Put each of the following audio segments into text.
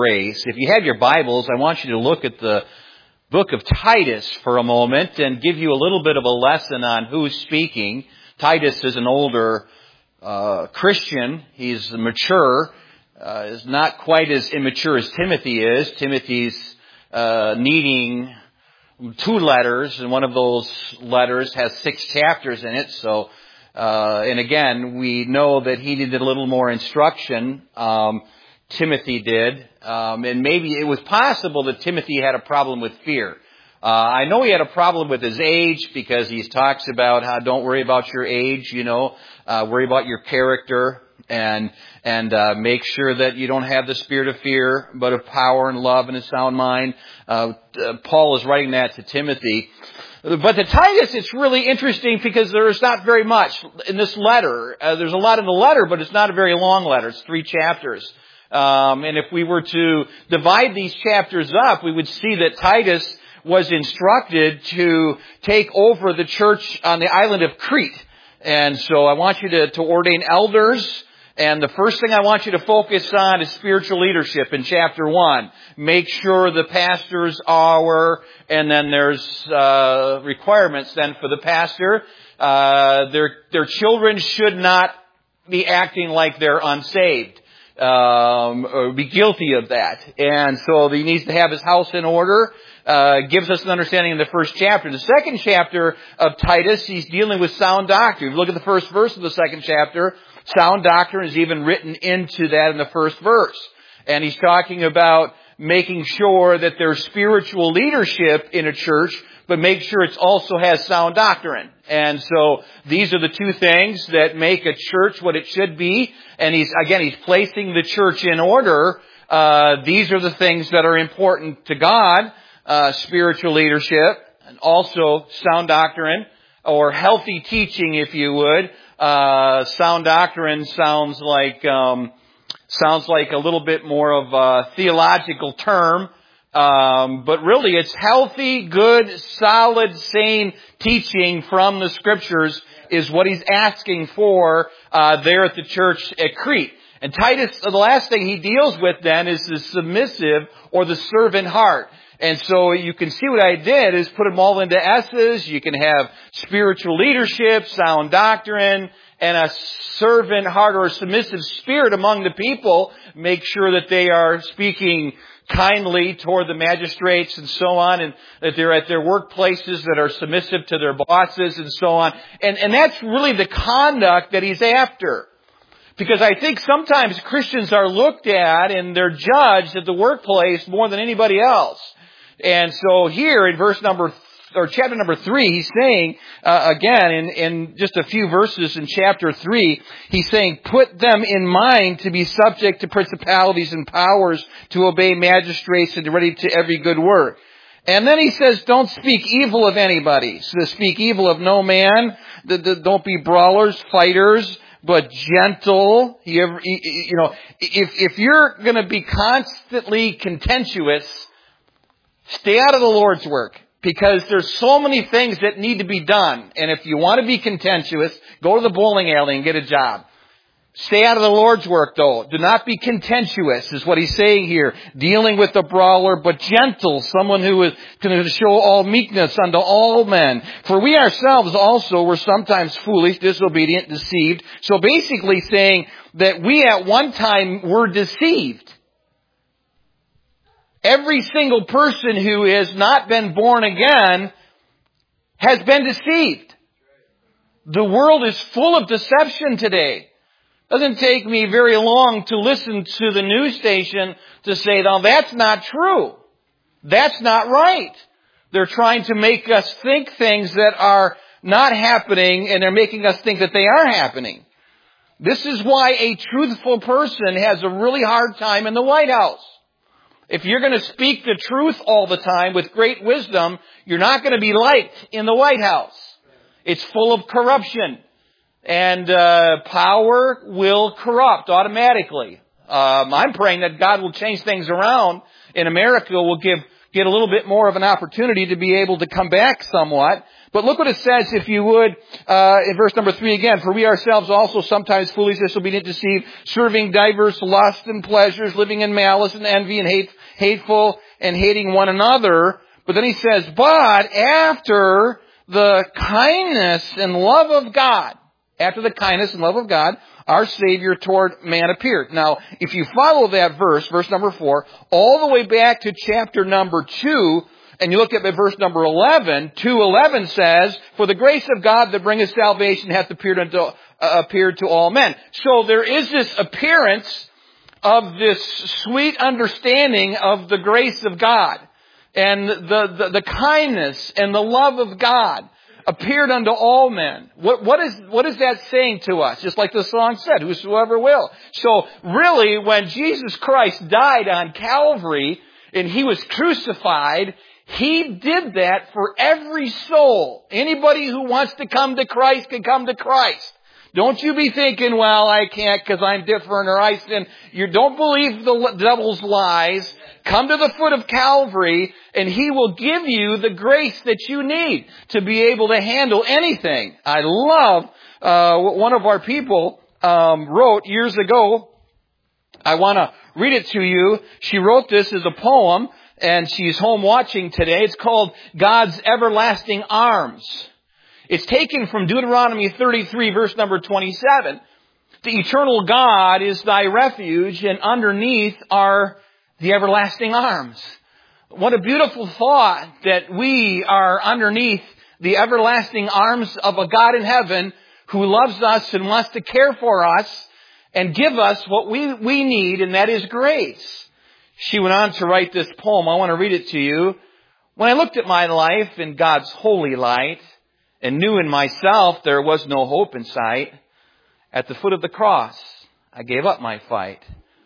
grace. If you have your Bibles, I want you to look at the book of Titus for a moment and give you a little bit of a lesson on who's speaking. Titus is an older Christian. He's mature. Is not quite as immature as Timothy is. Timothy's needing 2 letters, and one of those letters has 6 chapters in it. So, and again, we know that he needed a little more instruction. Timothy did. And maybe it was possible that Timothy had a problem with fear. I know he had a problem with his age because he talks about how don't worry about your age, worry about your character and make sure that you don't have the spirit of fear, but of power and love and a sound mind. Paul is writing that to Timothy. But to Titus, it's really interesting because there's not very much in this letter. There's a lot in the letter, but it's not a very long letter. It's 3 chapters. And if we were to divide these chapters up, we would see that Titus was instructed to take over the church on the island of Crete. And so I want you to ordain elders. And the first thing I want you to focus on is spiritual leadership in chapter 1. Make sure the pastors are, and then there's requirements then for the pastor. Their children should not be acting like they're unsaved. Or be guilty of that. And so he needs to have his house in order. Gives us an understanding in the first chapter. The second chapter of Titus, he's dealing with sound doctrine. If you look at the first verse of the second chapter, sound doctrine is even written into that in the first verse. And he's talking about making sure that there's spiritual leadership in a church, but make sure it also has sound doctrine. And so these are the 2 things that make a church what it should be. And he's placing the church in order. These are the things that are important to God. Spiritual leadership and also sound doctrine or healthy teaching, if you would. Sound doctrine sounds like a little bit more of a theological term. But really it's healthy, good, solid, sane teaching from the Scriptures is what he's asking for there at the church at Crete. And Titus, the last thing he deals with then is the submissive or the servant heart. And so you can see what I did is put them all into S's. You can have spiritual leadership, sound doctrine, and a servant heart or a submissive spirit among the people. Make sure that they are speaking kindly toward the magistrates and so on, and that they're at their workplaces that are submissive to their bosses and so on. And that's really the conduct that he's after. Because I think sometimes Christians are looked at and they're judged at the workplace more than anybody else. And so here in chapter number 3, he's saying, again, in just a few verses in chapter 3, he's saying, put them in mind to be subject to principalities and powers, to obey magistrates, and ready to every good work. And then he says, don't speak evil of anybody. So speak evil of no man. Don't be brawlers, fighters, but gentle. If you're going to be constantly contentious, stay out of the Lord's work, because there's so many things that need to be done. And if you want to be contentious, go to the bowling alley and get a job. Stay out of the Lord's work, though. Do not be contentious, is what he's saying here. Dealing with the brawler, but gentle, someone who is going to show all meekness unto all men. For we ourselves also were sometimes foolish, disobedient, deceived. So basically saying that we at one time were deceived. Every single person who has not been born again has been deceived. The world is full of deception today. It doesn't take me very long to listen to the news station to say, no, that's not true. That's not right. They're trying to make us think things that are not happening, and they're making us think that they are happening. This is why a truthful person has a really hard time in the White House. If you're going to speak the truth all the time with great wisdom, you're not going to be liked in the White House. It's full of corruption. And power will corrupt automatically. I'm praying that God will change things around in America. Will get a little bit more of an opportunity to be able to come back somewhat. But look what it says, if you would, in verse number 3 again. For we ourselves also sometimes foolishly disobedient, deceived, serving diverse lusts and pleasures, living in malice and envy and hateful and hating one another. But then he says, but after the kindness and love of God, our Savior toward man appeared. Now, if you follow that verse number 4, all the way back to chapter number 2, and you look at verse number 11, 2:11 says, for the grace of God that bringeth salvation hath appeared to all men. So there is this appearance of this sweet understanding of the grace of God and the kindness and the love of God appeared unto all men. What is that saying to us? Just like the song said, whosoever will. So really, when Jesus Christ died on Calvary and He was crucified, He did that for every soul. Anybody who wants to come to Christ can come to Christ. Don't you be thinking, well, I can't because I'm different or I sin. You don't believe the devil's lies. Come to the foot of Calvary and He will give you the grace that you need to be able to handle anything. I love what one of our people wrote years ago. I want to read it to you. She wrote this as a poem, and she's home watching today. It's called God's Everlasting Arms. It's taken from Deuteronomy 33, verse number 27. The eternal God is thy refuge, and underneath are the everlasting arms. What a beautiful thought that we are underneath the everlasting arms of a God in heaven who loves us and wants to care for us and give us what we need, and that is grace. She went on to write this poem. I want to read it to you. When I looked at my life in God's holy light and knew in myself there was no hope in sight, at the foot of the cross I gave up my fight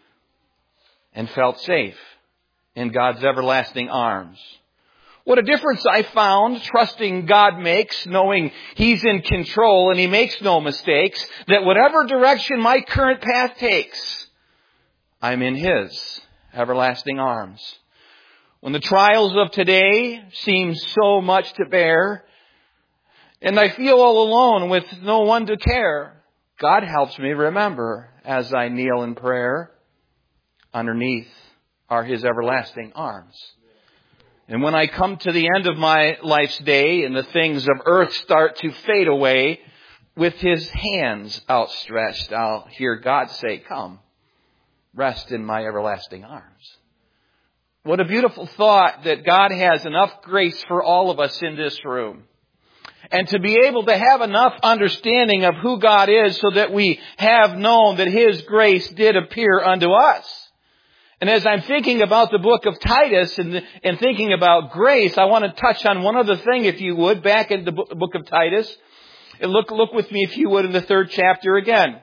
and felt safe in God's everlasting arms. What a difference I found trusting God makes, knowing He's in control and He makes no mistakes, that whatever direction my current path takes, I'm in His everlasting arms. When the trials of today seem so much to bear, and I feel all alone with no one to care, God helps me remember as I kneel in prayer, underneath are His everlasting arms. And when I come to the end of my life's day and the things of earth start to fade away, with His hands outstretched, I'll hear God say, come, rest in my everlasting arms. What a beautiful thought that God has enough grace for all of us in this room. And to be able to have enough understanding of who God is so that we have known that His grace did appear unto us. And as I'm thinking about the book of Titus and thinking about grace, I want to touch on one other thing, if you would, back in the book of Titus. And look with me, if you would, in the 3rd chapter again.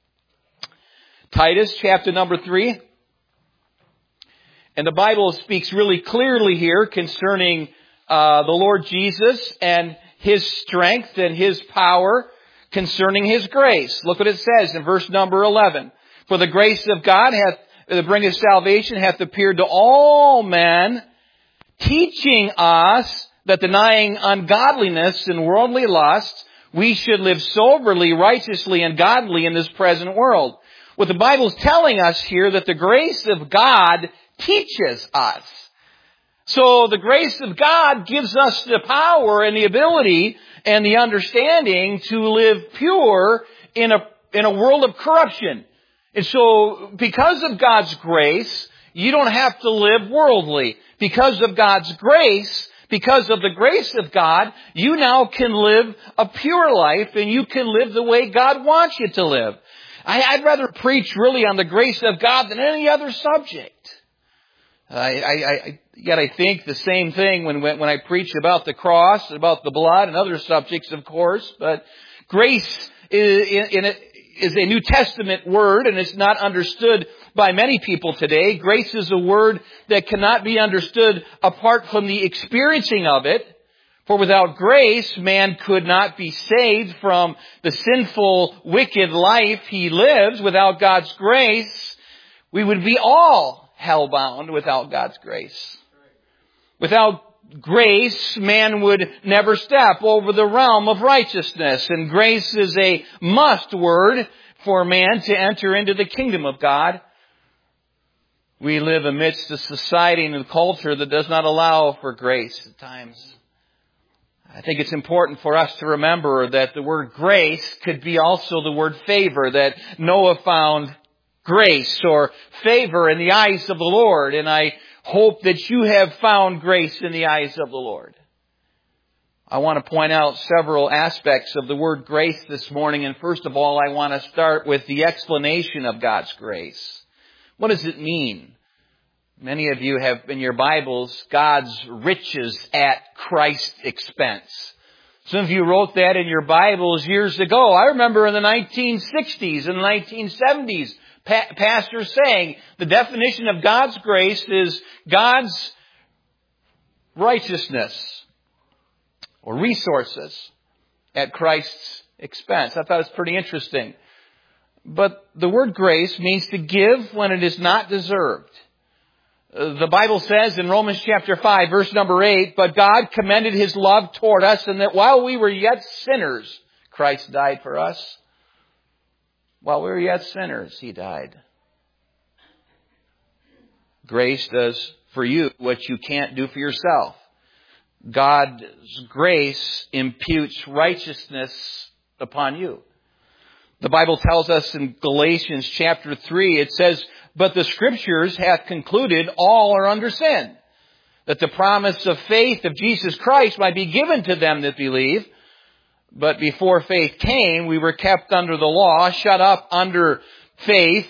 Titus, chapter number 3. And the Bible speaks really clearly here concerning the Lord Jesus and His strength and His power concerning His grace. Look what it says in verse number 11. For the grace of God that bringeth salvation hath appeared to all men, teaching us that denying ungodliness and worldly lusts, we should live soberly, righteously, and godly in this present world. What the Bible is telling us here, that the grace of God teaches us. So the grace of God gives us the power and the ability and the understanding to live pure in a world of corruption. And so because of God's grace, you don't have to live worldly. Because of God's grace, because of the grace of God, you now can live a pure life and you can live the way God wants you to live. I'd rather preach really on the grace of God than any other subject. Yet I think the same thing when I preach about the cross, about the blood and other subjects, of course. But grace is a New Testament word, and it's not understood by many people today. Grace is a word that cannot be understood apart from the experiencing of it. For without grace, man could not be saved from the sinful, wicked life he lives. Without God's grace, we would be all hellbound without God's grace. Without grace, man would never step over the realm of righteousness. And grace is a must word for man to enter into the kingdom of God. We live amidst a society and a culture that does not allow for grace at times. I think it's important for us to remember that the word grace could be also the word favor, that Noah found grace or favor in the eyes of the Lord. And I hope that you have found grace in the eyes of the Lord. I want to point out several aspects of the word grace this morning. And first of all, I want to start with the explanation of God's grace. What does it mean? Many of you have in your Bibles, God's riches at Christ's expense. Some of you wrote that in your Bibles years ago. I remember in the 1960s and 1970s, pastors saying the definition of God's grace is God's righteousness or resources at Christ's expense. I thought it was pretty interesting. But the word grace means to give when it is not deserved. The Bible says in Romans chapter 5, verse number 8, but God commended His love toward us, and that while we were yet sinners, Christ died for us. While we were yet sinners, He died. Grace does for you what you can't do for yourself. God's grace imputes righteousness upon you. The Bible tells us in Galatians chapter 3, it says, but the Scriptures have concluded all are under sin, that the promise of faith of Jesus Christ might be given to them that believe. But before faith came, we were kept under the law, shut up under the faith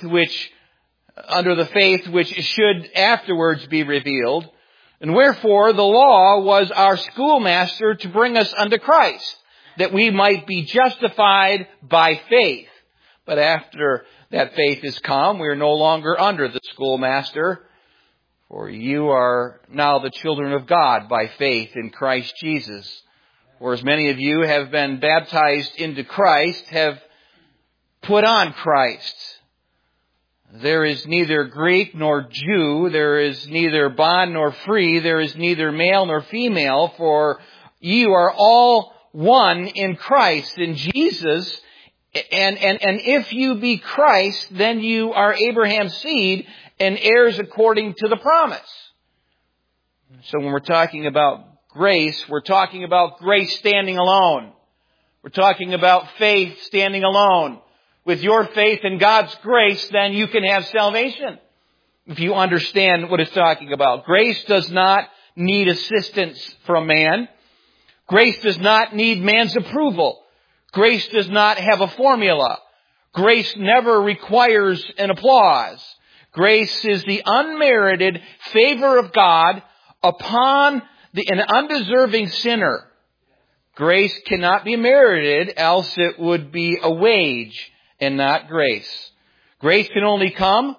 which should afterwards be revealed. And wherefore the law was our schoolmaster to bring us unto Christ, that we might be justified by faith. But after that faith is come, we are no longer under the schoolmaster, for you are now the children of God by faith in Christ Jesus. For as many of you have been baptized into Christ, have put on Christ. There is neither Greek nor Jew, there is neither bond nor free, there is neither male nor female, for you are all one in Christ, in Jesus. And if you be Christ, then you are Abraham's seed and heirs according to the promise. So when we're talking about grace, we're talking about grace standing alone. We're talking about faith standing alone. With your faith in God's grace, then you can have salvation. If you understand what it's talking about. Grace does not need assistance from man. Grace does not need man's approval. Grace does not have a formula. Grace never requires an applause. Grace is the unmerited favor of God upon an undeserving sinner. Grace cannot be merited, else it would be a wage and not grace. Grace can only come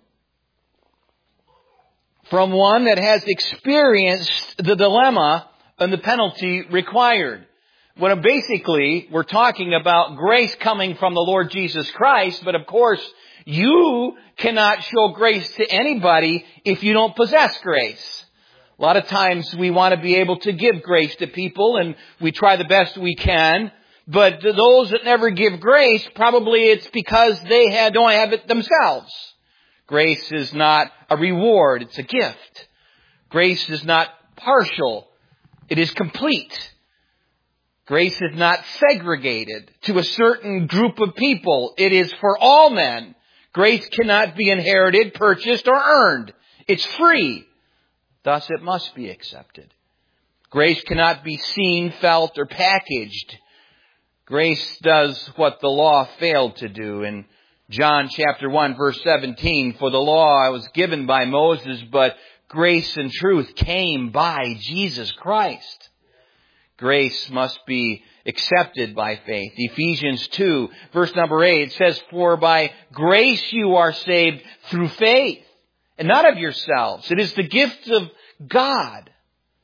from one that has experienced the dilemma and the penalty required. When basically we're talking about grace coming from the Lord Jesus Christ, but of course you cannot show grace to anybody if you don't possess grace. A lot of times we want to be able to give grace to people, and we try the best we can. But those that never give grace, probably it's because they don't have it themselves. Grace is not a reward, it's a gift. Grace is not partial, it is complete. Grace is not segregated to a certain group of people. It is for all men. Grace cannot be inherited, purchased, or earned. It's free. Thus it must be accepted. Grace cannot be seen, felt, or packaged. Grace does what the law failed to do. In John chapter 1, verse 17, for the law was given by Moses, but grace and truth came by Jesus Christ. Grace must be accepted by faith. Ephesians 2, verse number 8, says, for by grace you are saved through faith, and not of yourselves. It is the gift of God.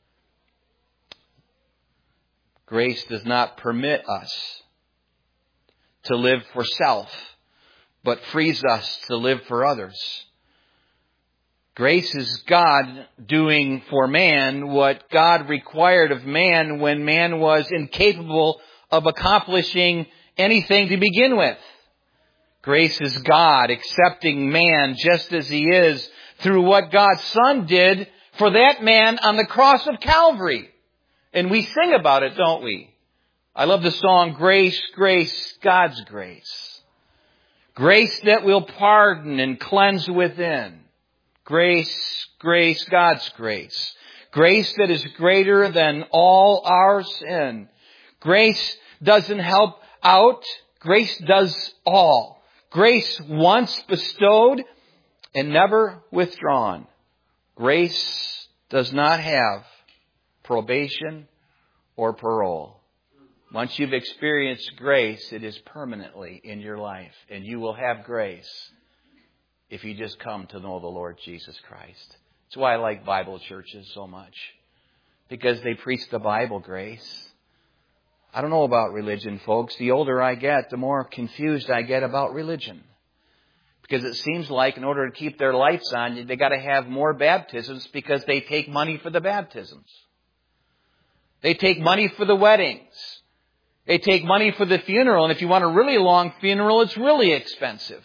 Grace does not permit us to live for self, but frees us to live for others. Grace is God doing for man what God required of man when man was incapable of accomplishing anything to begin with. Grace is God accepting man just as he is through what God's Son did for that man on the cross of Calvary. And we sing about it, don't we? I love the song, Grace, Grace, God's Grace. Grace that will pardon and cleanse within. Grace, grace, God's grace. Grace that is greater than all our sin. Grace doesn't help out. Grace does all. Grace once bestowed and never withdrawn. Grace does not have probation or parole. Once you've experienced grace, it is permanently in your life. And you will have grace if you just come to know the Lord Jesus Christ. That's why I like Bible churches so much. Because they preach the Bible grace. I don't know about religion, folks. The older I get, the more confused I get about religion. Because it seems like in order to keep their lights on, they got to have more baptisms because they take money for the baptisms. They take money for the weddings. They take money for the funeral. And if you want a really long funeral, it's really expensive.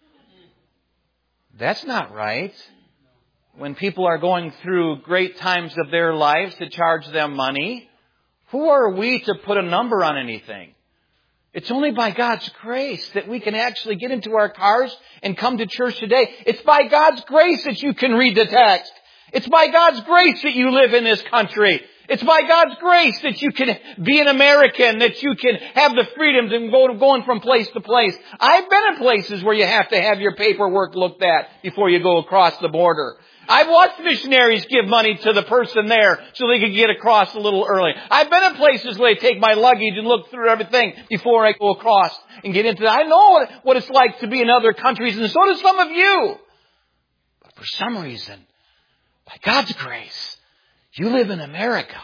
That's not right. When people are going through great times of their lives to charge them money, who are we to put a number on anything? It's only by God's grace that we can actually get into our cars and come to church today. It's by God's grace that you can read the text. It's by God's grace that you live in this country. It's by God's grace that you can be an American, that you can have the freedom to going from place to place. I've been in places where you have to have your paperwork looked at before you go across the border. I've watched missionaries give money to the person there so they could get across a little early. I've been in places where they take my luggage and look through everything before I go across and get into it. I know what it's like to be in other countries, and so do some of you. But for some reason, by God's grace, you live in America.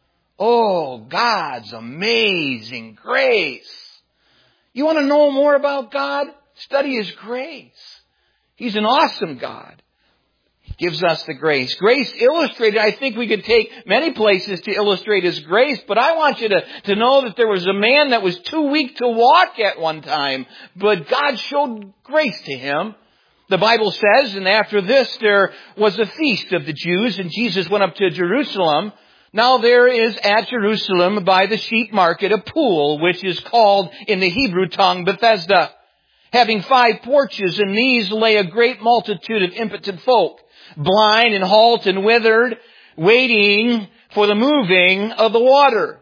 Oh, God's amazing grace. You want to know more about God? Study His grace. He's an awesome God. He gives us the grace. Grace illustrated, I think we could take many places to illustrate His grace, but I want you to know that there was a man that was too weak to walk at one time, but God showed grace to him. The Bible says, and after this there was a feast of the Jews, and Jesus went up to Jerusalem. Now there is at Jerusalem by the sheep market a pool, which is called in the Hebrew tongue Bethesda, having 5 porches, and these lay a great multitude of impotent folk, blind and halt and withered, waiting for the moving of the water.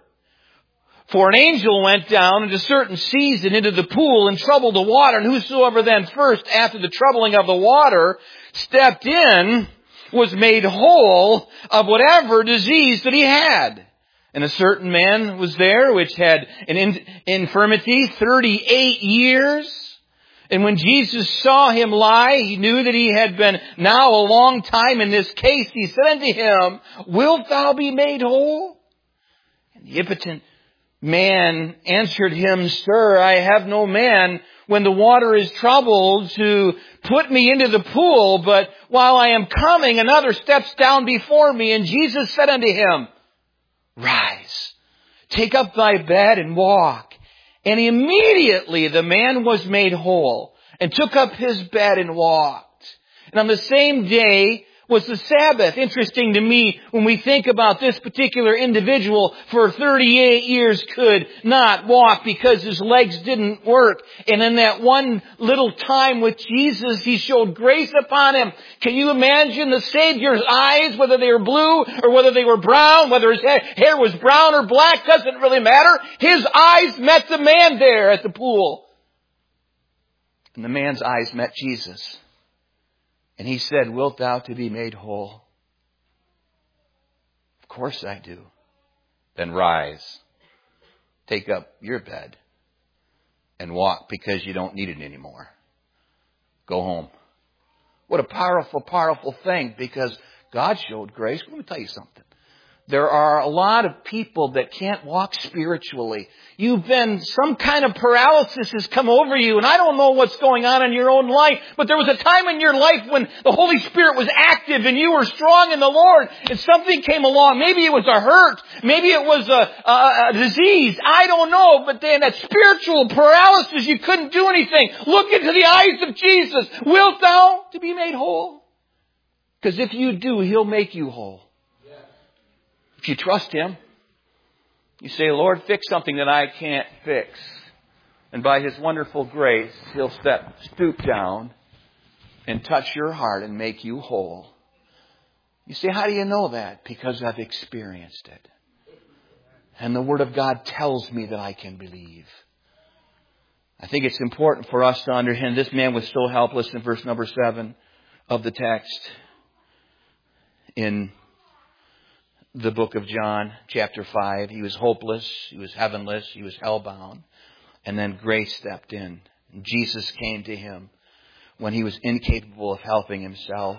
For an angel went down at a certain season into the pool and troubled the water. And whosoever then first, after the troubling of the water, stepped in, was made whole of whatever disease that he had. And a certain man was there which had an infirmity 38 years. And when Jesus saw him lie, he knew that he had been now a long time in this case. He said unto him, Wilt thou be made whole? And the impotent man answered him, Sir, I have no man when the water is troubled to put me into the pool, but while I am coming, another steps down before me. And Jesus said unto him, Rise, take up thy bed and walk. And immediately the man was made whole and took up his bed and walked. And on the same day was the Sabbath. Interesting to me when we think about this particular individual for 38 years could not walk because his legs didn't work. And in that one little time with Jesus, He showed grace upon him. Can you imagine the Savior's eyes, whether they were blue or whether they were brown, whether his hair was brown or black, doesn't really matter. His eyes met the man there at the pool. And the man's eyes met Jesus. And he said, Wilt thou to be made whole? Of course I do. Then rise, take up your bed, and walk because you don't need it anymore. Go home. What a powerful, powerful thing, because God showed grace. Let me tell you something. There are a lot of people that can't walk spiritually. Some kind of paralysis has come over you, and I don't know what's going on in your own life, but there was a time in your life when the Holy Spirit was active and you were strong in the Lord, and something came along. Maybe it was a hurt. Maybe it was a disease. I don't know, but then that spiritual paralysis, you couldn't do anything. Look into the eyes of Jesus. Wilt thou to be made whole? Because if you do, He'll make you whole. If you trust Him, you say, Lord, fix something that I can't fix. And by His wonderful grace, He'll stoop down and touch your heart and make you whole. You say, how do you know that? Because I've experienced it. And the Word of God tells me that I can believe. I think it's important for us to understand this man was so helpless in verse number 7 of the text in the book of John, chapter 5. He was hopeless. He was heavenless. He was hellbound. And then grace stepped in. And Jesus came to him when he was incapable of helping himself.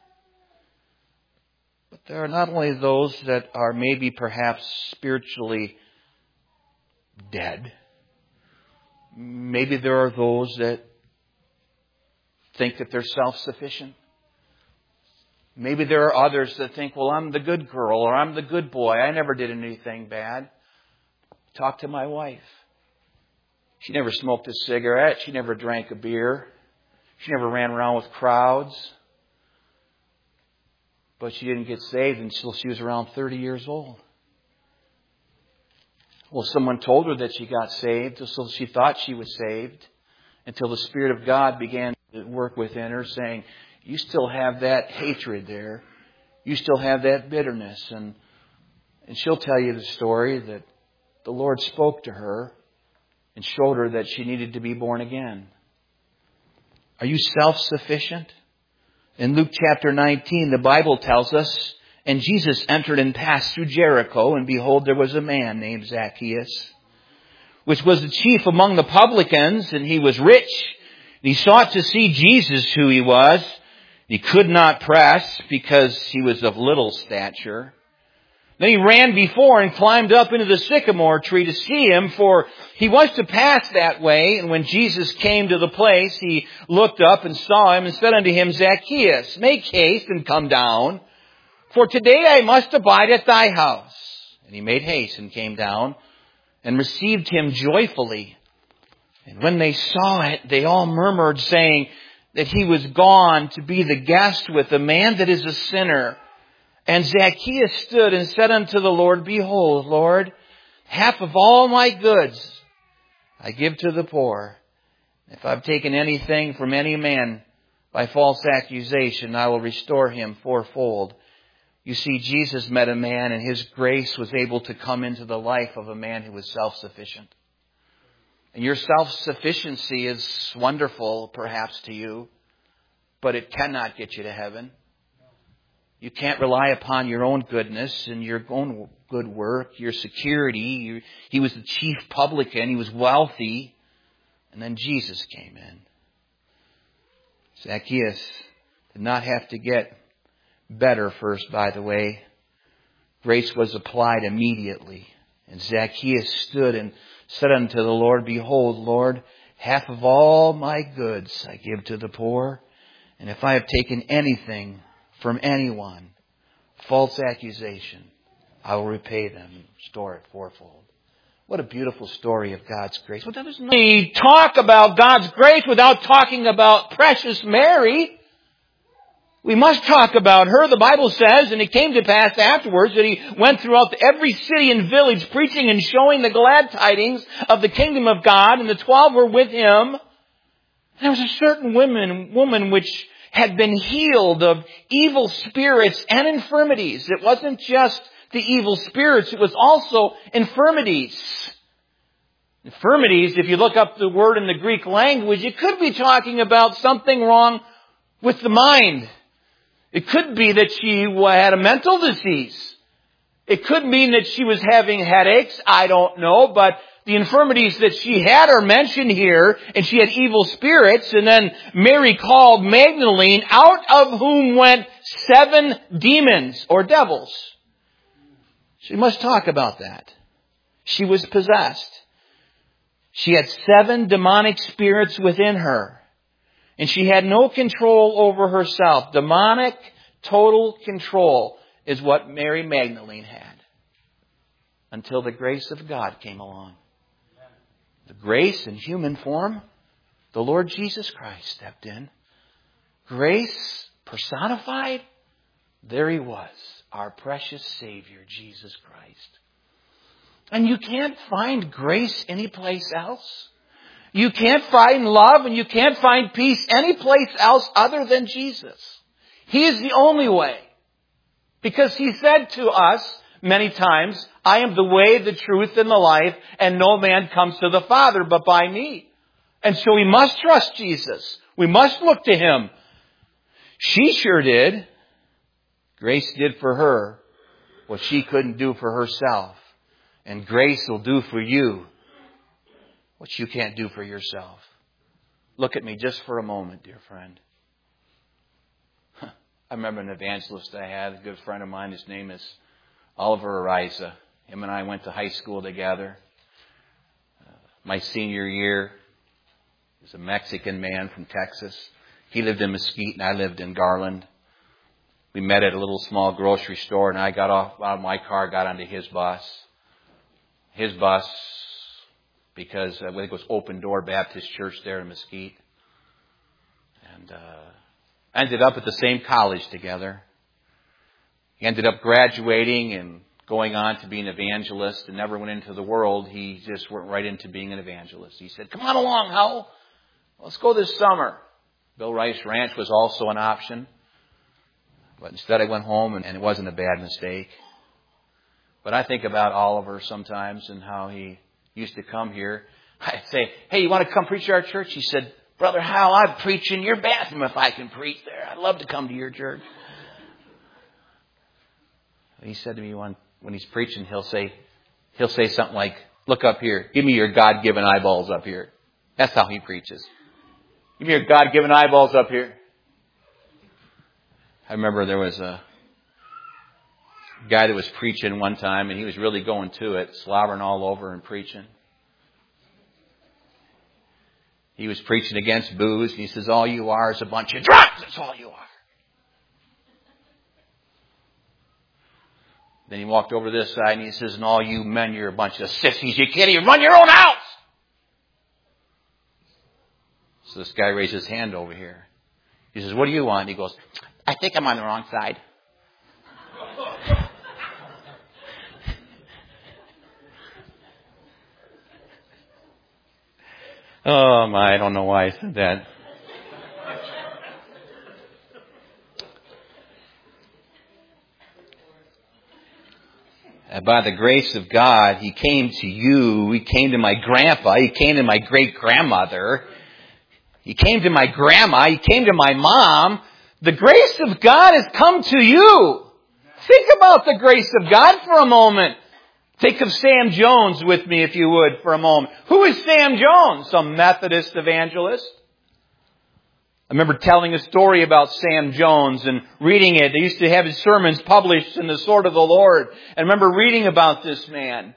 But there are not only those that are maybe perhaps spiritually dead. Maybe there are those that think that they're self-sufficient. Maybe there are others that think, well, I'm the good girl or I'm the good boy. I never did anything bad. Talk to my wife. She never smoked a cigarette. She never drank a beer. She never ran around with crowds. But she didn't get saved until she was around 30 years old. Well, someone told her that she got saved, so she thought she was saved, until the Spirit of God began to work within her, saying, you still have that hatred there. You still have that bitterness. And she'll tell you the story that the Lord spoke to her and showed her that she needed to be born again. Are you self-sufficient? In Luke chapter 19, the Bible tells us, and Jesus entered and passed through Jericho, and behold, there was a man named Zacchaeus, which was the chief among the publicans, and he was rich. And he sought to see Jesus, who he was. He could not press because he was of little stature. Then he ran before and climbed up into the sycamore tree to see him, for he was to pass that way. And when Jesus came to the place, he looked up and saw him and said unto him, Zacchaeus, make haste and come down, for today I must abide at thy house. And he made haste and came down and received him joyfully. And when they saw it, they all murmured, saying that he was gone to be the guest with a man that is a sinner. And Zacchaeus stood and said unto the Lord, behold, Lord, half of all my goods I give to the poor. If I've taken anything from any man by false accusation, I will restore him fourfold. You see, Jesus met a man, and His grace was able to come into the life of a man who was self-sufficient. And your self-sufficiency is wonderful, perhaps, to you, but it cannot get you to heaven. You can't rely upon your own goodness and your own good work, your security. He was the chief publican. He was wealthy. And then Jesus came in. Zacchaeus did not have to get better first, by the way. Grace was applied immediately. And Zacchaeus stood and said unto the Lord, behold, Lord, half of all my goods I give to the poor. And if I have taken anything from anyone, false accusation, I will repay them and restore it fourfold. What a beautiful story of God's grace. Well, we talk about God's grace without talking about precious Mary. We must talk about her. The Bible says, and it came to pass afterwards that He went throughout every city and village preaching and showing the glad tidings of the kingdom of God, and the 12 were with Him. There was a certain woman which had been healed of evil spirits and infirmities. It wasn't just the evil spirits, it was also infirmities. Infirmities, if you look up the word in the Greek language, it could be talking about something wrong with the mind. It could be that she had a mental disease. It could mean that she was having headaches. I don't know. But the infirmities that she had are mentioned here. And she had evil spirits. And then Mary called Magdalene, out of whom went 7 demons or devils. She must talk about that. She was possessed. She had 7 demonic spirits within her. And she had no control over herself. Demonic, total control is what Mary Magdalene had. Until the grace of God came along. The grace in human form, the Lord Jesus Christ stepped in. Grace personified, there He was, our precious Savior, Jesus Christ. And you can't find grace anyplace else. You can't find love and you can't find peace anyplace else other than Jesus. He is the only way. Because He said to us many times, I am the way, the truth, and the life, and no man comes to the Father but by me. And so we must trust Jesus. We must look to Him. She sure did. Grace did for her what she couldn't do for herself. And grace will do for you what you can't do for yourself. Look at me just for a moment, dear friend. I remember an evangelist I had, a good friend of mine. His name is Oliver Ariza. Him and I went to high school together. My senior year, he was a Mexican man from Texas. He lived in Mesquite and I lived in Garland. We met at a little small grocery store and I got out of my car, got onto his bus. His bus, because I think it was Open Door Baptist Church there in Mesquite. And ended up at the same college together. He ended up graduating and going on to be an evangelist and never went into the world. He just went right into being an evangelist. He said, come on along, Howell. Let's go this summer. Bill Rice Ranch was also an option. But instead I went home and it wasn't a bad mistake. But I think about Oliver sometimes and how he used to come here. I'd say, hey, you want to come preach at our church? He said, Brother Howell, I'd preach in your bathroom if I can preach there. I'd love to come to your church. He said to me when he's preaching, he'll say something like, look up here. Give me your God-given eyeballs up here. That's how he preaches. Give me your God-given eyeballs up here. I remember there was a guy that was preaching one time and he was really going to it, slobbering all over and preaching. He was preaching against booze and he says, all you are is a bunch of drunks. That's all you are. Then he walked over to this side and he says, and all you men, you're a bunch of sissies. You can't even run your own house. So this guy raised his hand over here. He says, what do you want? And he goes, I think I'm on the wrong side. Oh my, I don't know why I said that. By the grace of God, He came to you. He came to my grandpa. He came to my great-grandmother. He came to my grandma. He came to my mom. The grace of God has come to you. Think about the grace of God for a moment. Think of Sam Jones with me, if you would, for a moment. Who is Sam Jones? Some Methodist evangelist. I remember telling a story about Sam Jones and reading it. They used to have his sermons published in the Sword of the Lord. I remember reading about this man.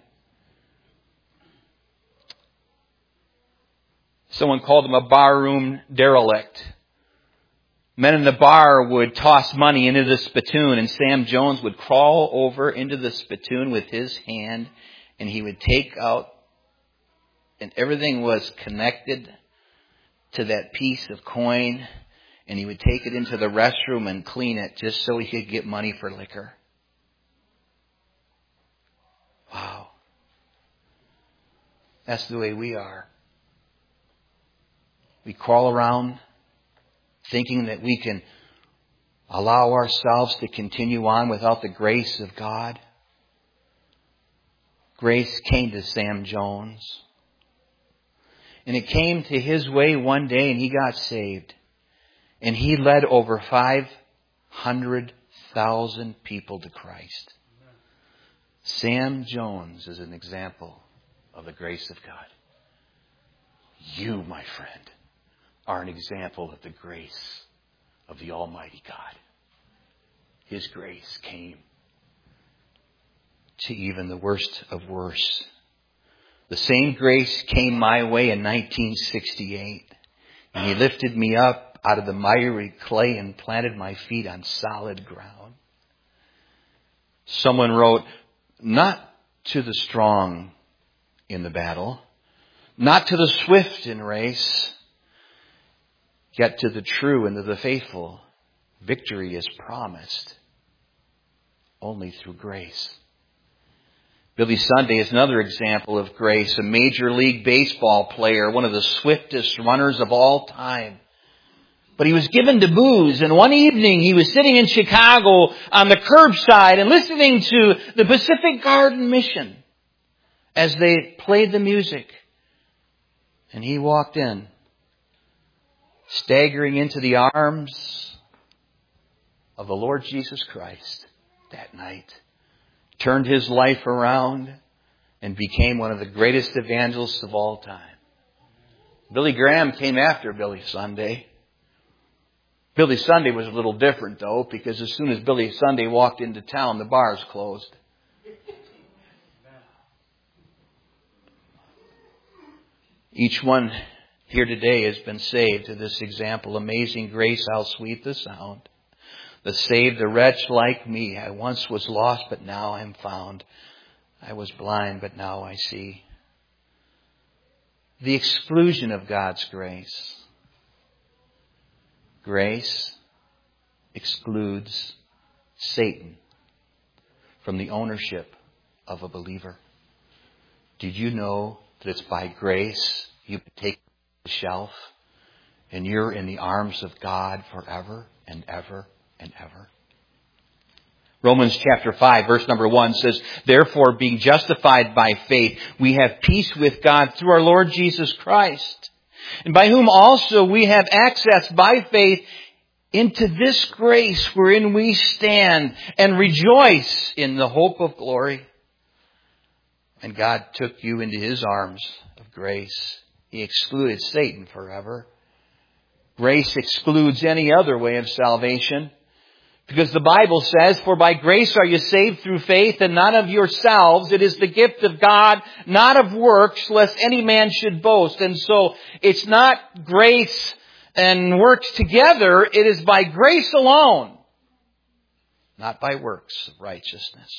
Someone called him a barroom derelict. Men in the bar would toss money into the spittoon and Sam Jones would crawl over into the spittoon with his hand and he would take out, and everything was connected to that piece of coin, and he would take it into the restroom and clean it just so he could get money for liquor. Wow. That's the way we are. We crawl around thinking that we can allow ourselves to continue on without the grace of God. Grace came to Sam Jones. And it came to his way one day and he got saved. And he led over 500,000 people to Christ. Sam Jones is an example of the grace of God. You, my friend, are an example of the grace of the Almighty God. His grace came to even the worst of worst. The same grace came my way in 1968. And He lifted me up out of the miry clay and planted my feet on solid ground. Someone wrote, not to the strong in the battle, not to the swift in race, yet to the true and to the faithful, victory is promised only through grace. Billy Sunday is another example of grace, a Major League Baseball player, one of the swiftest runners of all time. But he was given to booze, and one evening he was sitting in Chicago on the curbside and listening to the Pacific Garden Mission as they played the music. And he walked in, staggering into the arms of the Lord Jesus Christ that night, turned his life around, and became one of the greatest evangelists of all time. Billy Graham came after Billy Sunday. Billy Sunday was a little different, though, because as soon as Billy Sunday walked into town, the bars closed. Each one here today has been saved to this example. Amazing grace, how sweet the sound that saved a wretch like me. I once was lost, but now I am found. I was blind, but now I see. The exclusion of God's grace. Grace excludes Satan from the ownership of a believer. Did you know that it's by grace you take the shelf and you're in the arms of God forever and ever and ever? Romans chapter 5 verse number 1 says, therefore, being justified by faith, we have peace with God through our Lord Jesus Christ, and by whom also we have access by faith into this grace wherein we stand and rejoice in the hope of glory. And God took you into His arms of grace. He excluded Satan forever. Grace excludes any other way of salvation, because the Bible says, for by grace are you saved through faith, and not of yourselves. It is the gift of God, not of works, lest any man should boast. And so it's not grace and works together. It is by grace alone, not by works of righteousness.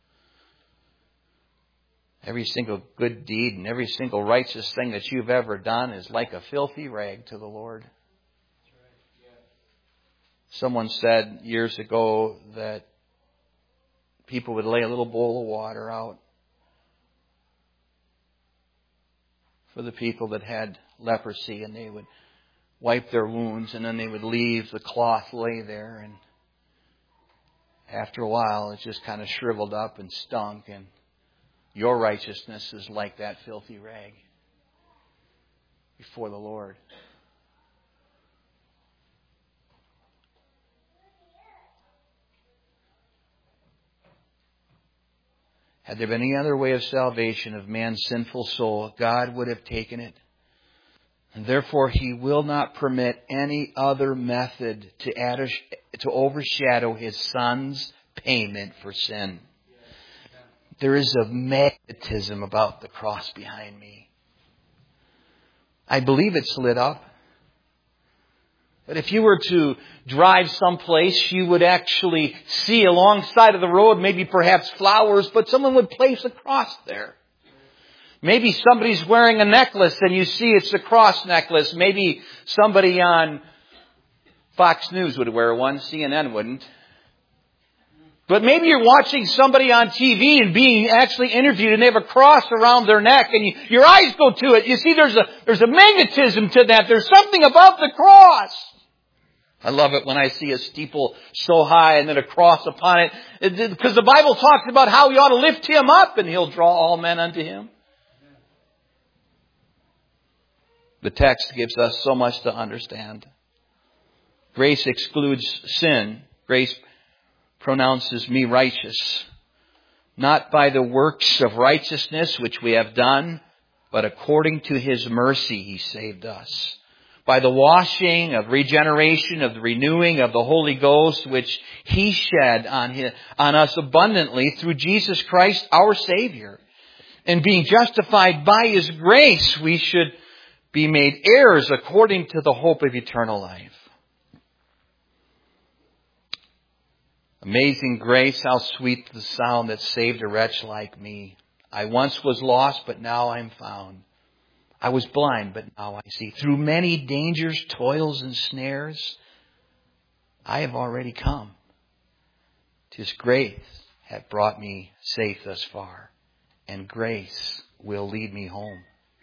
Every single good deed and every single righteous thing that you've ever done is like a filthy rag to the Lord. Someone said years ago that people would lay a little bowl of water out for the people that had leprosy, and they would wipe their wounds, and then they would leave the cloth lay there, and after a while it just kind of shriveled up and stunk. And your righteousness is like that filthy rag before the Lord. Had there been any other way of salvation of man's sinful soul, God would have taken it. And therefore, He will not permit any other method to overshadow His Son's payment for sin. There is a magnetism about the cross behind me. I believe it's lit up. But if you were to drive someplace, you would actually see alongside of the road, maybe perhaps flowers, but someone would place a cross there. Maybe somebody's wearing a necklace and you see it's a cross necklace. Maybe somebody on Fox News would wear one, CNN wouldn't. But maybe you're watching somebody on TV and being actually interviewed, and they have a cross around their neck, and your eyes go to it. You see, there's a magnetism to that. There's something about the cross. I love it when I see a steeple so high and then a cross upon it, because the Bible talks about how we ought to lift Him up and He'll draw all men unto Him. The text gives us so much to understand. Grace excludes sin. Grace pronounces me righteous, not by the works of righteousness which we have done, but according to His mercy He saved us. by the washing of regeneration, of the renewing of the Holy Ghost, which He shed on us abundantly through Jesus Christ, our Savior. And being justified by His grace, we should be made heirs according to the hope of eternal life. Amazing grace, how sweet the sound that saved a wretch like me. I once was lost, but now I'm found. I was blind, but now I see. Through many dangers, toils, and snares, I have already come. His grace hath brought me safe thus far, and grace will lead me home.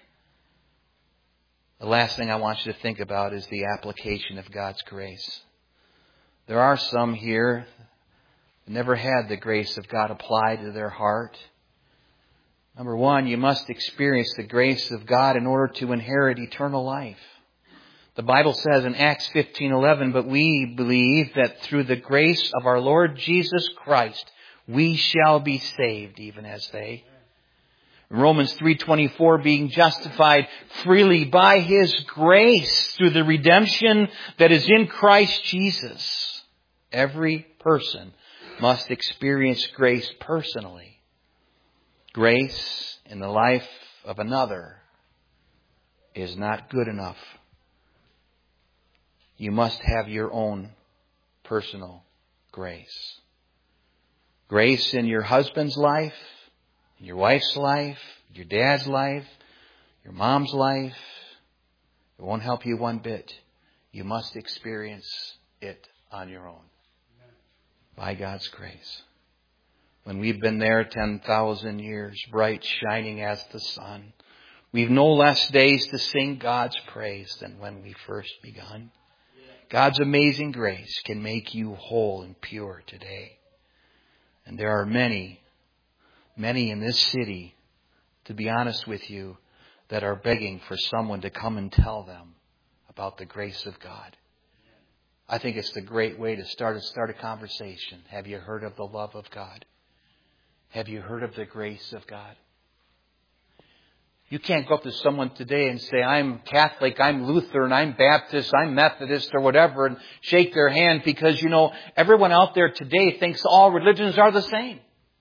The last thing I want you to think about is the application of God's grace. There are some here who never had the grace of God applied to their heart. Number one, you must experience the grace of God in order to inherit eternal life. The Bible says in Acts 15:11, but we believe that through the grace of our Lord Jesus Christ, we shall be saved even as they. In Romans 3:24, being justified freely by His grace through the redemption that is in Christ Jesus. Every person must experience grace personally. Grace in the life of another is not good enough. You must have your own personal grace. Grace in your husband's life, in your wife's life, your dad's life, your mom's life. It won't help you one bit. You must experience it on your own. By God's grace. When we've been there 10,000 years, bright, shining as the sun, we've no less days to sing God's praise than when we first begun. God's amazing grace can make you whole and pure today. And there are many in this city, to be honest with you, that are begging for someone to come and tell them about the grace of God. I think it's the great way to start a conversation. Have you heard of the love of God? Have you heard of the grace of God? You can't go up to someone today and say, I'm Catholic, I'm Lutheran, I'm Baptist, I'm Methodist or whatever, and shake their hand because, everyone out there today thinks all religions are the same.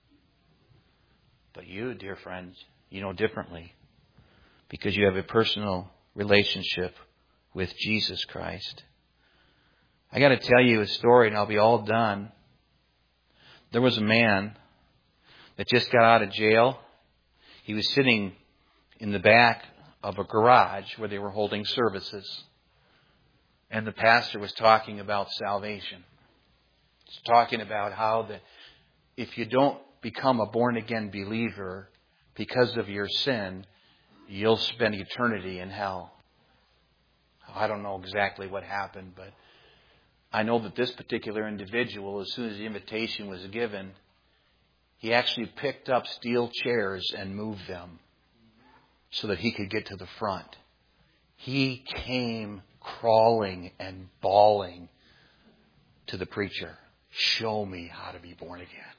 But you, dear friends, you know differently because you have a personal relationship with Jesus Christ. I got to tell you a story and I'll be all done. There was a man that just got out of jail. He was sitting in the back of a garage where they were holding services. And the pastor was talking about salvation. He's talking about how that if you don't become a born-again believer because of your sin, you'll spend eternity in hell. I don't know exactly what happened, but I know that this particular individual, as soon as the invitation was given, he actually picked up steel chairs and moved them so that he could get to the front. He came crawling and bawling to the preacher, show me how to be born again.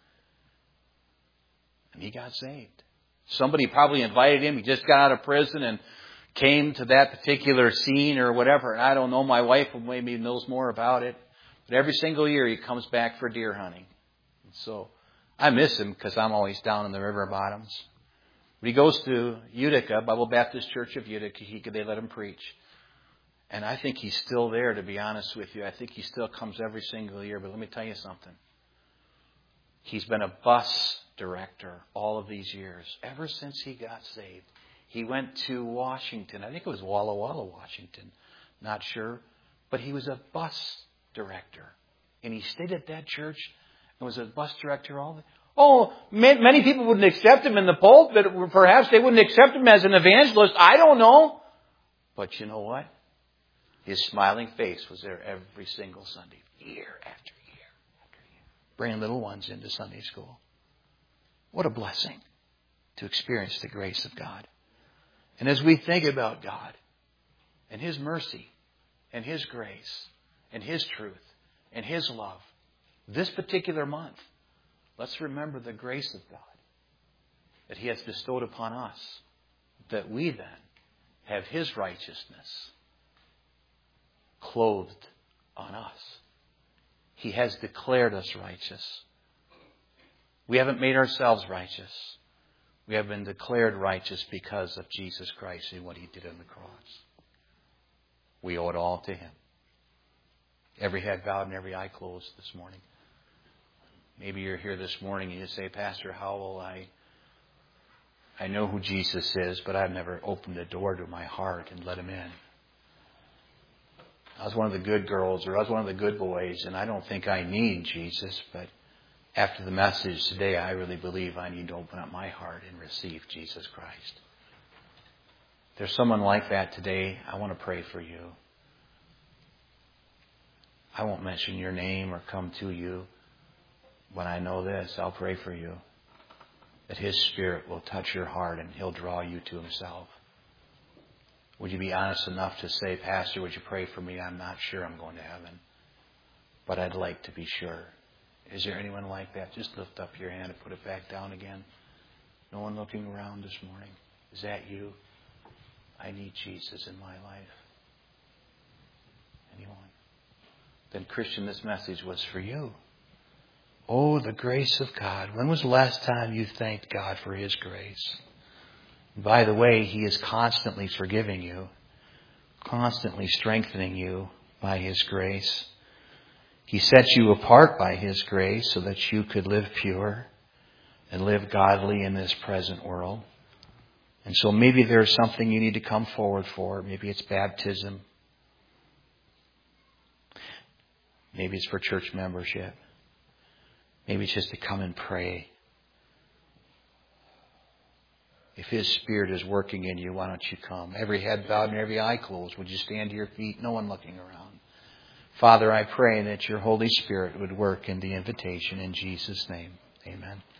And he got saved. Somebody probably invited him. He just got out of prison and came to that particular scene or whatever. And I don't know. My wife maybe knows more about it. But every single year he comes back for deer hunting. And so I miss him because I'm always down in the river bottoms. But he goes to Utica, Bible Baptist Church of Utica. They let him preach. And I think he's still there, to be honest with you. I think he still comes every single year. But let me tell you something. He's been a bus director all of these years, ever since he got saved. He went to Washington. I think it was Walla Walla, Washington. Not sure. But he was a bus director. And he stayed at that church and was a bus director all the time. Oh, many people wouldn't accept him in the pulpit. Perhaps they wouldn't accept him as an evangelist. I don't know. But you know what? His smiling face was there every single Sunday, year after year after year, bringing little ones into Sunday school. What a blessing to experience the grace of God. And as we think about God and His mercy and His grace and His truth and His love, this particular month, let's remember the grace of God that He has bestowed upon us, that we then have His righteousness clothed on us. He has declared us righteous. We haven't made ourselves righteous. We have been declared righteous because of Jesus Christ and what He did on the cross. We owe it all to Him. Every head bowed and every eye closed this morning. Maybe you're here this morning and you say, Pastor, how will I know who Jesus is, but I've never opened the door to my heart and let Him in. I was one of the good girls or I was one of the good boys, and I don't think I need Jesus, but after the message today, I really believe I need to open up my heart and receive Jesus Christ. If there's someone like that today, I want to pray for you. I won't mention your name or come to you. When I know this, I'll pray for you. That His Spirit will touch your heart and He'll draw you to Himself. Would you be honest enough to say, Pastor, would you pray for me? I'm not sure I'm going to heaven, but I'd like to be sure. Is there anyone like that? Just lift up your hand and put it back down again. No one looking around this morning. Is that you? I need Jesus in my life. Anyone? Then, Christian, this message was for you. Oh, the grace of God. When was the last time you thanked God for His grace? And by the way, He is constantly forgiving you, constantly strengthening you by His grace. He sets you apart by His grace so that you could live pure and live godly in this present world. And so maybe there's something you need to come forward for. Maybe it's baptism. Maybe it's for church membership. Maybe it's just to come and pray. If His Spirit is working in you, why don't you come? Every head bowed and every eye closed. Would you stand to your feet? No one looking around. Father, I pray that your Holy Spirit would work in the invitation in Jesus' name. Amen.